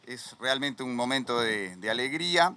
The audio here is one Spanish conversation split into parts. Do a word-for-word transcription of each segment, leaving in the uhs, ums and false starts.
es realmente un momento de, de alegría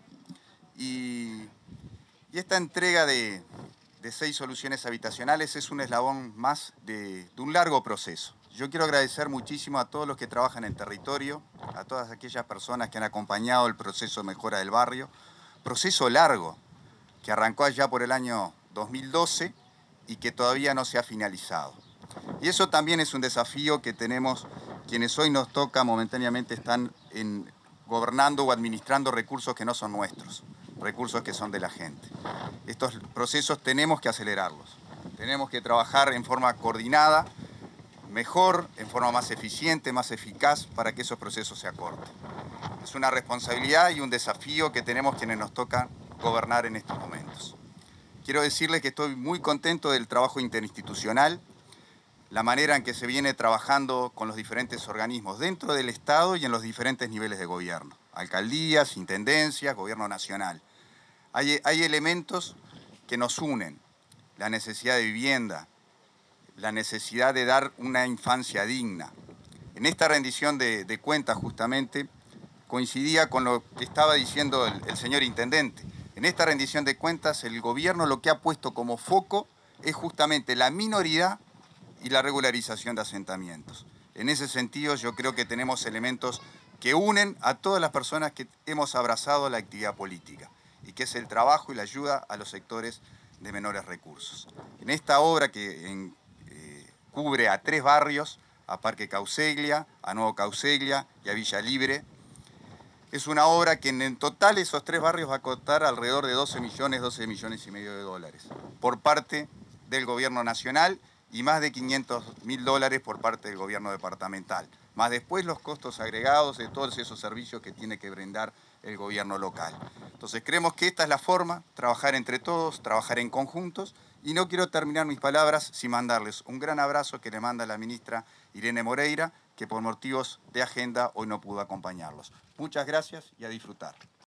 y, y esta entrega de, de seis soluciones habitacionales es un eslabón más de, de un largo proceso. Yo quiero agradecer muchísimo a todos los que trabajan en el territorio, a todas aquellas personas que han acompañado el proceso de mejora del barrio, proceso largo que arrancó allá por el año dos mil doce y que todavía no se ha finalizado. Y eso también es un desafío que tenemos quienes hoy nos toca momentáneamente están en, gobernando o administrando recursos que no son nuestros, recursos que son de la gente. Estos procesos tenemos que acelerarlos, tenemos que trabajar en forma coordinada, mejor, en forma más eficiente, más eficaz, para que esos procesos se acorten. Es una responsabilidad y un desafío que tenemos quienes nos toca gobernar en estos momentos. Quiero decirles que estoy muy contento del trabajo interinstitucional, la manera en que se viene trabajando con los diferentes organismos dentro del Estado y en los diferentes niveles de gobierno, alcaldías, intendencias, gobierno nacional. Hay, hay elementos que nos unen, la necesidad de vivienda, la necesidad de dar una infancia digna. En esta rendición de, de cuentas justamente coincidía con lo que estaba diciendo el, el señor intendente. En esta rendición de cuentas el gobierno lo que ha puesto como foco es justamente la minoridad y la regularización de asentamientos. En ese sentido yo creo que tenemos elementos que unen a todas las personas que hemos abrazado la actividad política y que es el trabajo y la ayuda a los sectores de menores recursos. En esta obra que en, eh, cubre a tres barrios, a Parque Cauceglia, a Nuevo Cauceglia y a Villa Libre, es una obra que en total esos tres barrios va a costar alrededor de doce millones, doce millones y medio de dólares por parte del gobierno nacional y más de quinientos mil dólares por parte del gobierno departamental, más después los costos agregados de todos esos servicios que tiene que brindar el gobierno local. Entonces creemos que esta es la forma, trabajar entre todos, trabajar en conjuntos, y no quiero terminar mis palabras sin mandarles un gran abrazo que le manda la ministra Irene Moreira, que por motivos de agenda hoy no pudo acompañarlos. Muchas gracias y a disfrutar.